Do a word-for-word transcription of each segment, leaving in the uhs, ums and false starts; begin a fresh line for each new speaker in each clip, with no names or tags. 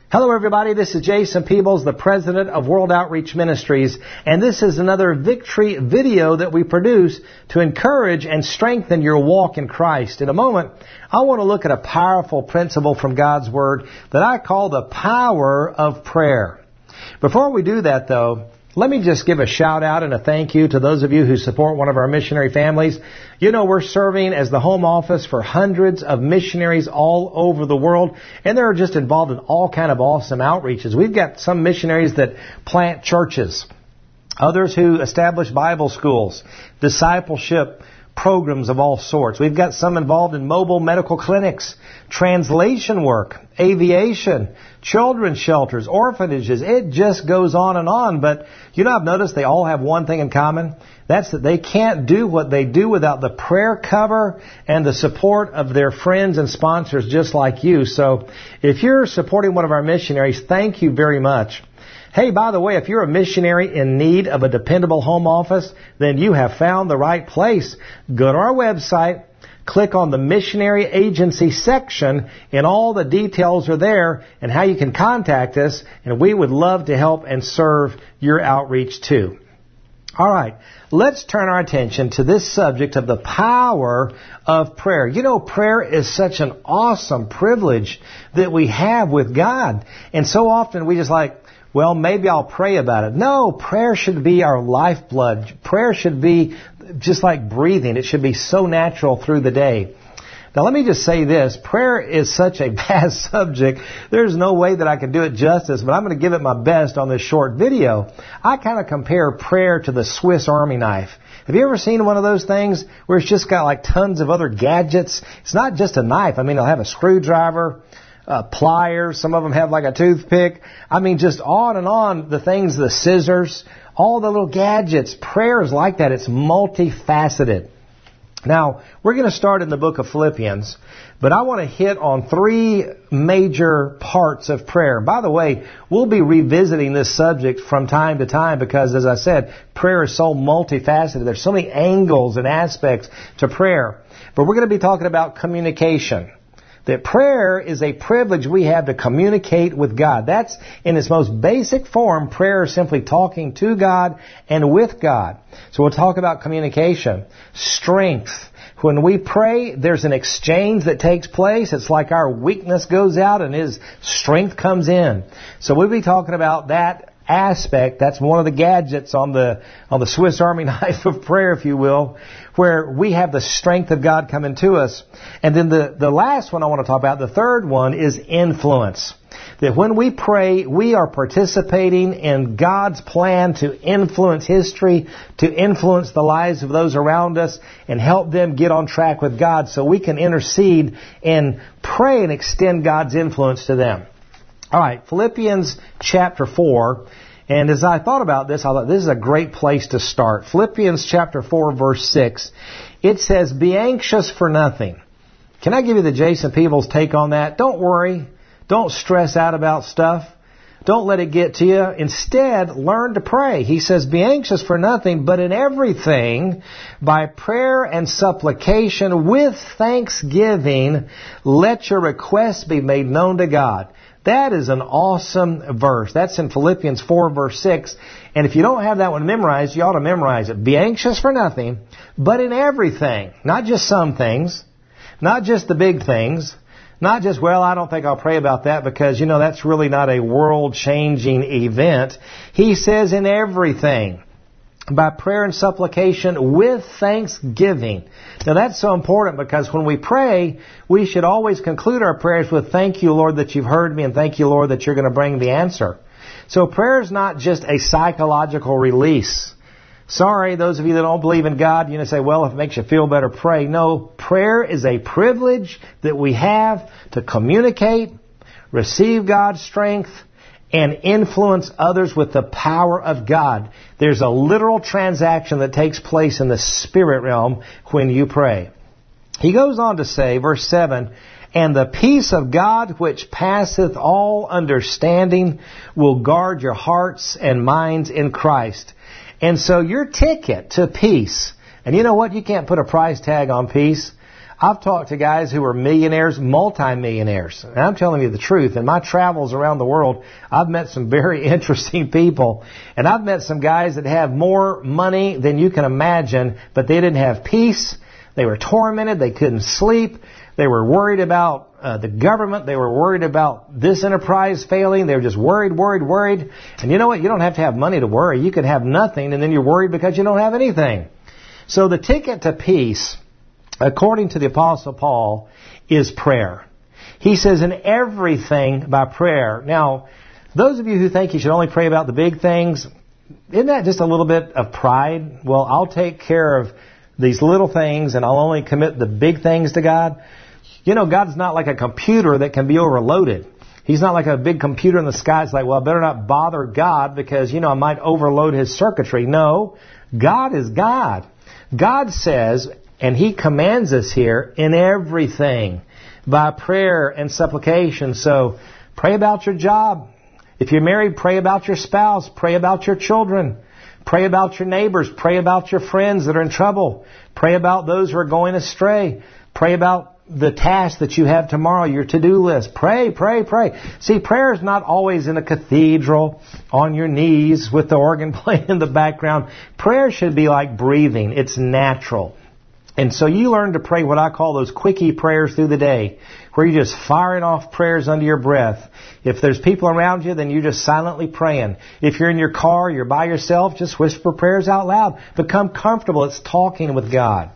Hello everybody, this is Jason Peebles, the President of World Outreach Ministries, and this is another victory video that we produce to encourage and strengthen your walk in Christ. In a moment, I want to look at a powerful principle from God's Word that I call the power of prayer. Before we do that though, let me just give a shout out and a thank you to those of you who support one of our missionary families. You know, we're serving as the home office for hundreds of missionaries all over the world, and they're just involved in all kind of awesome outreaches. We've got some missionaries that plant churches, others who establish Bible schools, discipleship programs of all sorts. We've got some involved in mobile medical clinics, translation work, aviation, children's shelters, orphanages. It just goes on and on. But, you know, I've noticed they all have one thing in common. That's that they can't do what they do without the prayer cover and the support of their friends and sponsors just like you. So if you're supporting one of our missionaries, thank you very much. Hey, by the way, if you're a missionary in need of a dependable home office, then you have found the right place. Go to our website, click on the missionary agency section, and all the details are there and how you can contact us, and we would love to help and serve your outreach too. All right, let's turn our attention to this subject of the power of prayer. You know, prayer is such an awesome privilege that we have with God, and so often we just like, well, maybe I'll pray about it. No, prayer should be our lifeblood. Prayer should be just like breathing. It should be so natural through the day. Now, let me just say this. Prayer is such a vast subject. There's no way that I can do it justice, but I'm going to give it my best on this short video. I kind of compare prayer to the Swiss Army knife. Have you ever seen one of those things where it's just got like tons of other gadgets? It's not just a knife. I mean, it'll have a screwdriver, Uh, pliers, some of them have like a toothpick. I mean, just on and on, the things, the scissors, all the little gadgets. Prayer is like that. It's multifaceted. Now, we're going to start in the book of Philippians, but I want to hit on three major parts of prayer. By the way, we'll be revisiting this subject from time to time because, as I said, prayer is so multifaceted. There's so many angles and aspects to prayer. But we're going to be talking about communication. That prayer is a privilege we have to communicate with God. That's in its most basic form. Prayer is simply talking to God and with God. So we'll talk about communication. Strength. When we pray, there's an exchange that takes place. It's like our weakness goes out and His strength comes in. So we'll be talking about that aspect. That's one of the gadgets on the on the Swiss Army knife of prayer, if you will, where we have the strength of God coming to us. And then the, the last one I want to talk about, the third one, is influence. That when we pray, we are participating in God's plan to influence history, to influence the lives of those around us, and help them get on track with God so we can intercede and pray and extend God's influence to them. All right, Philippians chapter four, and as I thought about this, I thought this is a great place to start. Philippians chapter four, verse six, it says, "Be anxious for nothing." Can I give you the Jason Peebles take on that? Don't worry. Don't stress out about stuff. Don't let it get to you. Instead, learn to pray. He says, "Be anxious for nothing, but in everything, by prayer and supplication, with thanksgiving, let your requests be made known to God." That is an awesome verse. That's in Philippians four, verse six. And if you don't have that one memorized, you ought to memorize it. Be anxious for nothing, but in everything. Not just some things. Not just the big things. Not just, well, I don't think I'll pray about that because, you know, that's really not a world-changing event. He says in everything, by prayer and supplication with thanksgiving. Now that's so important because when we pray, we should always conclude our prayers with thank you, Lord, that you've heard me, and thank you, Lord, that you're going to bring the answer. So prayer is not just a psychological release. Sorry, those of you that don't believe in God, you know, say, well, if it makes you feel better, pray. No, prayer is a privilege that we have to communicate, receive God's strength, and influence others with the power of God. There's a literal transaction that takes place in the spirit realm when you pray. He goes on to say, verse seven, "And the peace of God which passeth all understanding will guard your hearts and minds in Christ." And so your ticket to peace, and you know what? You can't put a price tag on peace. I've talked to guys who are millionaires, multi-millionaires. And I'm telling you the truth. In my travels around the world, I've met some very interesting people. And I've met some guys that have more money than you can imagine, but they didn't have peace. They were tormented. They couldn't sleep. They were worried about uh, the government. They were worried about this enterprise failing. They were just worried, worried, worried. And you know what? You don't have to have money to worry. You can have nothing, and then you're worried because you don't have anything. So the ticket to peace, according to the Apostle Paul, is prayer. He says in everything by prayer. Now, those of you who think you should only pray about the big things, isn't that just a little bit of pride? Well, I'll take care of these little things and I'll only commit the big things to God. You know, God's not like a computer that can be overloaded. He's not like a big computer in the sky. It's like, well, I better not bother God because, you know, I might overload His circuitry. No, God is God. God says, and He commands us here, in everything by prayer and supplication. So pray about your job. If you're married, pray about your spouse. Pray about your children. Pray about your neighbors. Pray about your friends that are in trouble. Pray about those who are going astray. Pray about the task that you have tomorrow, your to-do list. Pray, pray, pray. See, prayer is not always in a cathedral, on your knees with the organ playing in the background. Prayer should be like breathing. It's natural. And so you learn to pray what I call those quickie prayers through the day, where you're just firing off prayers under your breath. If there's people around you, then you're just silently praying. If you're in your car, you're by yourself, just whisper prayers out loud. Become comfortable. It's talking with God.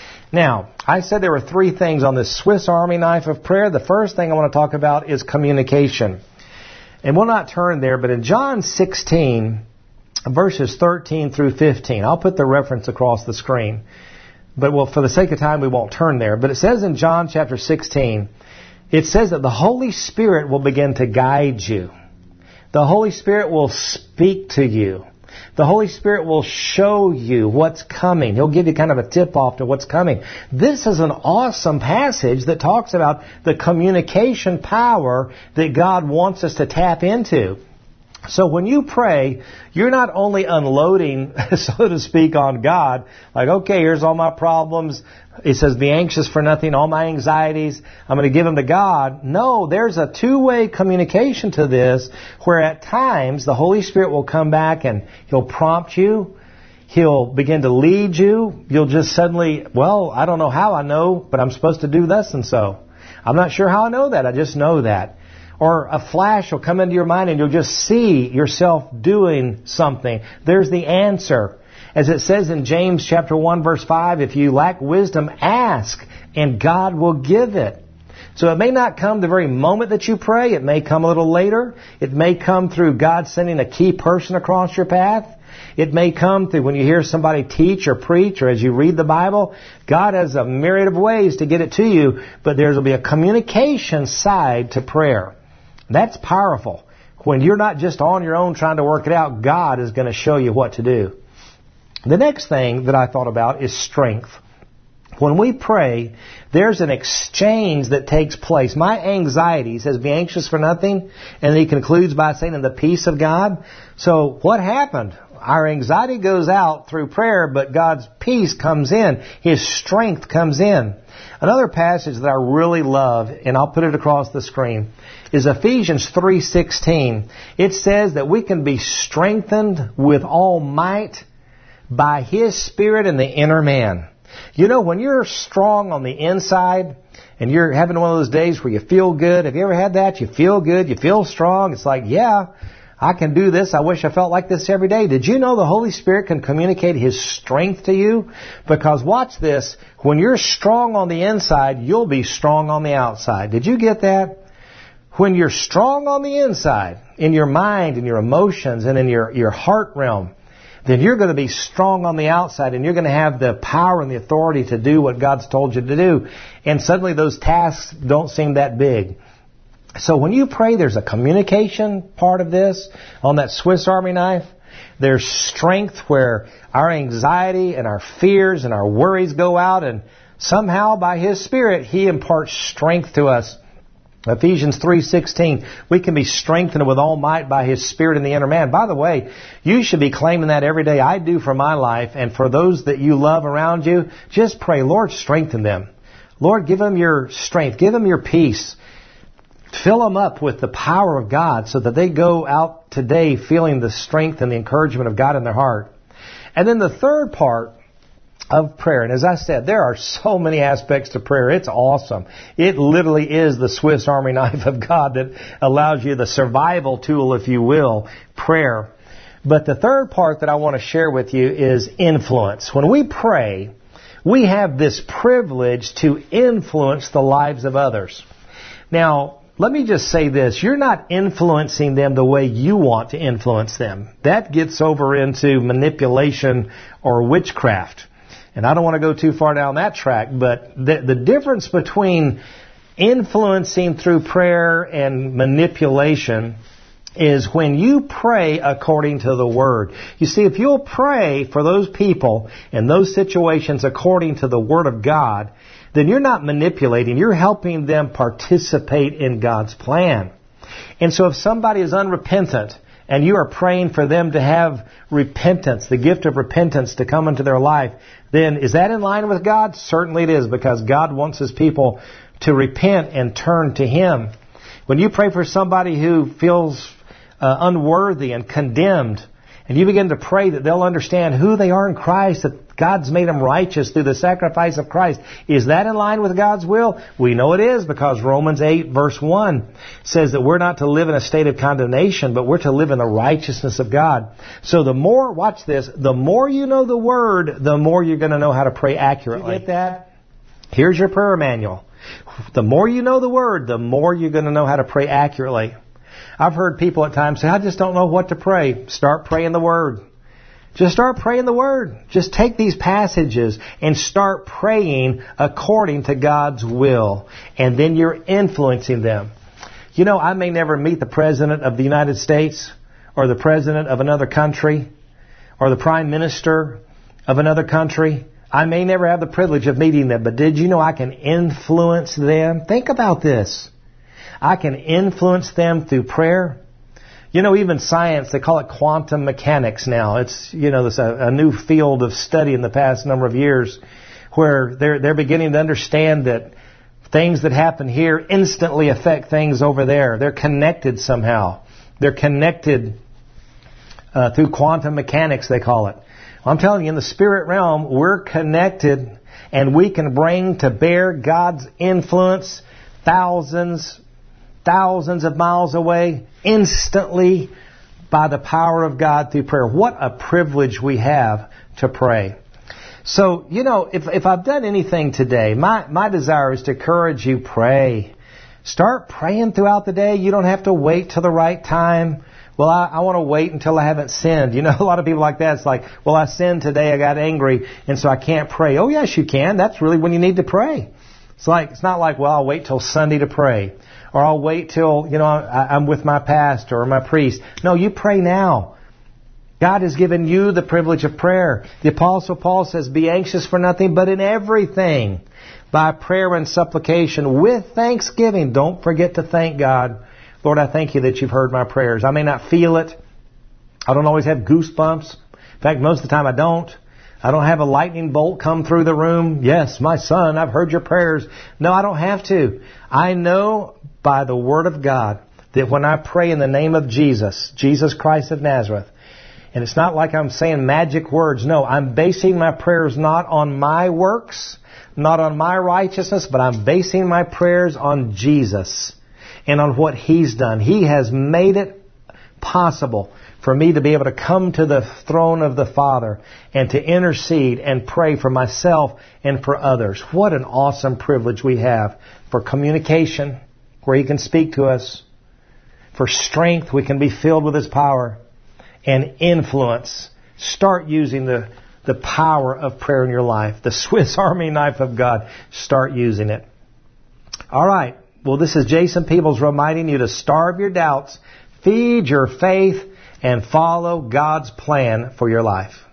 Now, I said there were three things on this Swiss Army knife of prayer. The first thing I want to talk about is communication. And we'll not turn there, but in John sixteen, verses thirteen through fifteen, I'll put the reference across the screen. But well, for the sake of time, we won't turn there. But it says in John chapter sixteen, it says that the Holy Spirit will begin to guide you. The Holy Spirit will speak to you. The Holy Spirit will show you what's coming. He'll give you kind of a tip-off to what's coming. This is an awesome passage that talks about the communication power that God wants us to tap into. So when you pray, you're not only unloading, so to speak, on God, like, okay, here's all my problems. He says, be anxious for nothing, all my anxieties, I'm going to give them to God. No, there's a two-way communication to this, where at times the Holy Spirit will come back and He'll prompt you. He'll begin to lead you. You'll just suddenly, well, I don't know how I know, but I'm supposed to do this and so. I'm not sure how I know that. I just know that. Or a flash will come into your mind and you'll just see yourself doing something. There's the answer. As it says in James chapter one verse five, if you lack wisdom, ask and God will give it. So it may not come the very moment that you pray. It may come a little later. It may come through God sending a key person across your path. It may come through when you hear somebody teach or preach or as you read the Bible. God has a myriad of ways to get it to you, but there will be a communication side to prayer. That's powerful. When you're not just on your own trying to work it out, God is going to show you what to do. The next thing that I thought about is strength. When we pray, there's an exchange that takes place. My anxiety, he says, be anxious for nothing. And he concludes by saying, in the peace of God. So what happened? Our anxiety goes out through prayer, but God's peace comes in. His strength comes in. Another passage that I really love, and I'll put it across the screen, is Ephesians three sixteen. It says that we can be strengthened with all might by His Spirit in the inner man. You know, when you're strong on the inside and you're having one of those days where you feel good, have you ever had that? You feel good, you feel strong. It's like, yeah, I can do this. I wish I felt like this every day. Did you know the Holy Spirit can communicate His strength to you? Because watch this. When you're strong on the inside, you'll be strong on the outside. Did you get that? When you're strong on the inside, in your mind, in your emotions, and in your, your heart realm, then you're going to be strong on the outside and you're going to have the power and the authority to do what God's told you to do. And suddenly those tasks don't seem that big. So when you pray, there's a communication part of this on that Swiss Army knife. There's strength where our anxiety and our fears and our worries go out, and somehow by His Spirit, He imparts strength to us. Ephesians three sixteen, we can be strengthened with all might by His Spirit in the inner man. By the way, you should be claiming that every day. I do for my life, and for those that you love around you, just pray, Lord, strengthen them. Lord, give them your strength. Give them your peace. Fill them up with the power of God so that they go out today feeling the strength and the encouragement of God in their heart. And then the third part of prayer, and as I said, there are so many aspects to prayer. It's awesome. It literally is the Swiss Army knife of God that allows you the survival tool, if you will, prayer. But the third part that I want to share with you is influence. When we pray, we have this privilege to influence the lives of others. Now, let me just say this. You're not influencing them the way you want to influence them. That gets over into manipulation or witchcraft. And I don't want to go too far down that track, but the, the difference between influencing through prayer and manipulation is when you pray according to the Word. You see, if you'll pray for those people in those situations according to the Word of God, then you're not manipulating. You're helping them participate in God's plan. And so if somebody is unrepentant and you are praying for them to have repentance, the gift of repentance to come into their life, then is that in line with God? Certainly it is, because God wants His people to repent and turn to Him. When you pray for somebody who feels uh, unworthy and condemned, and you begin to pray that they'll understand who they are in Christ, that God's made them righteous through the sacrifice of Christ, is that in line with God's will? We know it is, because Romans eight verse one says that we're not to live in a state of condemnation, but we're to live in the righteousness of God. So the more, watch this, the more you know the Word, the more you're going to know how to pray accurately. You get that? Here's your prayer manual. The more you know the Word, the more you're going to know how to pray accurately. I've heard people at times say, I just don't know what to pray. Start praying the Word. Just start praying the Word. Just take these passages and start praying according to God's will. And then you're influencing them. You know, I may never meet the President of the United States, or the President of another country, or the Prime Minister of another country. I may never have the privilege of meeting them, but did you know I can influence them? Think about this. I can influence them through prayer. You know, even science, they call it quantum mechanics now. It's, you know, this a, a new field of study in the past number of years, where they're they're beginning to understand that things that happen here instantly affect things over there. They're connected somehow. They're connected uh, through quantum mechanics, they call it. I'm telling you, in the spirit realm, we're connected, and we can bring to bear God's influence thousands thousands of miles away, instantly, by the power of God through prayer. What a privilege we have to pray. So, you know, if if I've done anything today, my, my desire is to encourage you, pray. Start praying throughout the day. You don't have to wait till the right time. Well, I, I want to wait until I haven't sinned. You know, a lot of people like that. It's like, well, I sinned today, I got angry, and so I can't pray. Oh, yes, you can. That's really when you need to pray. It's like, it's not like, well, I'll wait till Sunday to pray. Or I'll wait till, you know, I, I'm with my pastor or my priest. No, you pray now. God has given you the privilege of prayer. The Apostle Paul says, be anxious for nothing, but in everything, by prayer and supplication, with thanksgiving. Don't forget to thank God. Lord, I thank you that you've heard my prayers. I may not feel it. I don't always have goosebumps. In fact, most of the time I don't. I don't have a lightning bolt come through the room. Yes, my son, I've heard your prayers. No, I don't have to. I know by the Word of God that when I pray in the name of Jesus, Jesus Christ of Nazareth, and it's not like I'm saying magic words. No, I'm basing my prayers not on my works, not on my righteousness, but I'm basing my prayers on Jesus and on what He's done. He has made it possible for me to be able to come to the throne of the Father and to intercede and pray for myself and for others. What an awesome privilege we have for communication, where He can speak to us. For strength, we can be filled with His power. And influence. Start using the, the power of prayer in your life. The Swiss Army knife of God. Start using it. All right. Well, this is Jason Peebles reminding you to starve your doubts, feed your faith, and follow God's plan for your life.